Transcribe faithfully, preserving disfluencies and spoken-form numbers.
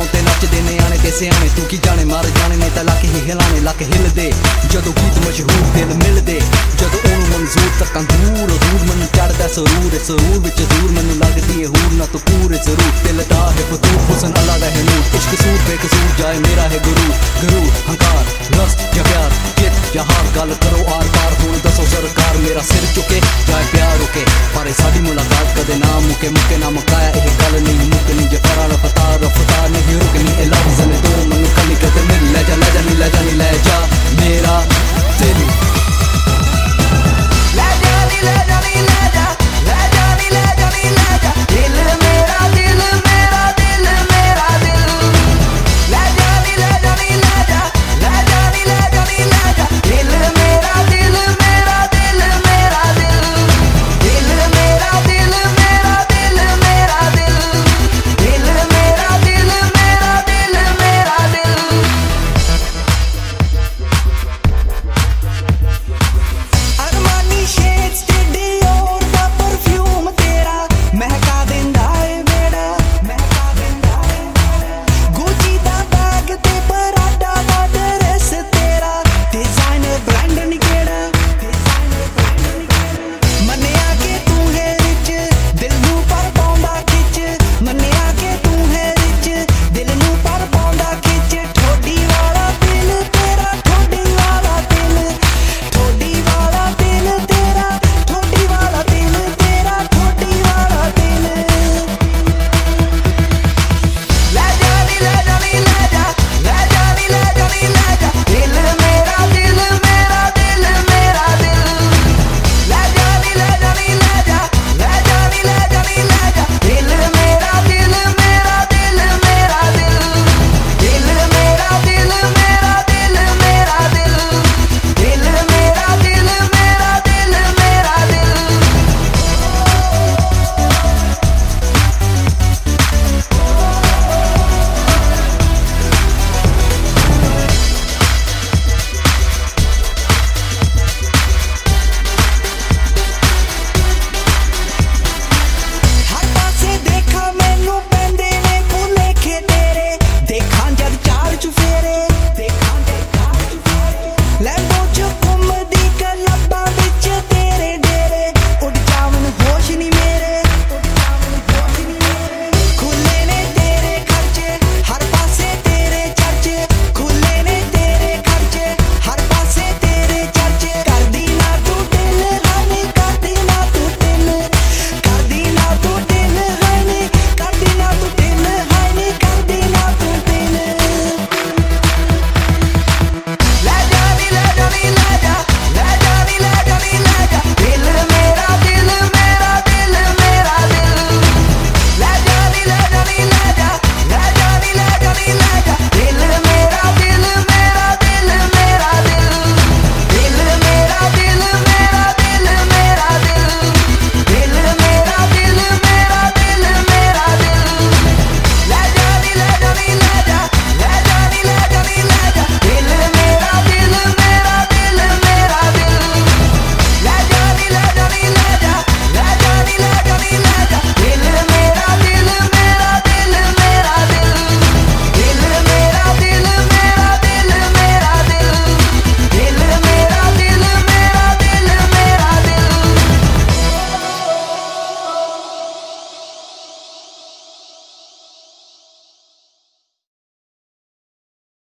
गाँव ते नचदे ने आने ते सियाने तू की जाने मार जाने ने ते लक ही हिलाने लक हिलदे जदों गीत मशहूर दिल मिलदे जदों ओनू मंजूर तक्कां दूर दूर मैनू चढ़दा सरूर सरूर विच दूर मैनू लगदी है हूर ना तू पूरे जरूर दिल दा है फतूर हुस्न अल्लाह दा है नूर इश्क सूर बेकसूर जाए मेरा है गुरु गुरु हंकार लस्त या प्यार कित या हार गल करो आर पार हुण दसो सरकार मेरा सिर चुके जाए प्यार रुके पर साडी मुलाकात कदे ना मुके मुके ना मुकाया यह गल नहीं मुकनी जे फरा रफ्तार रफ्तार नहीं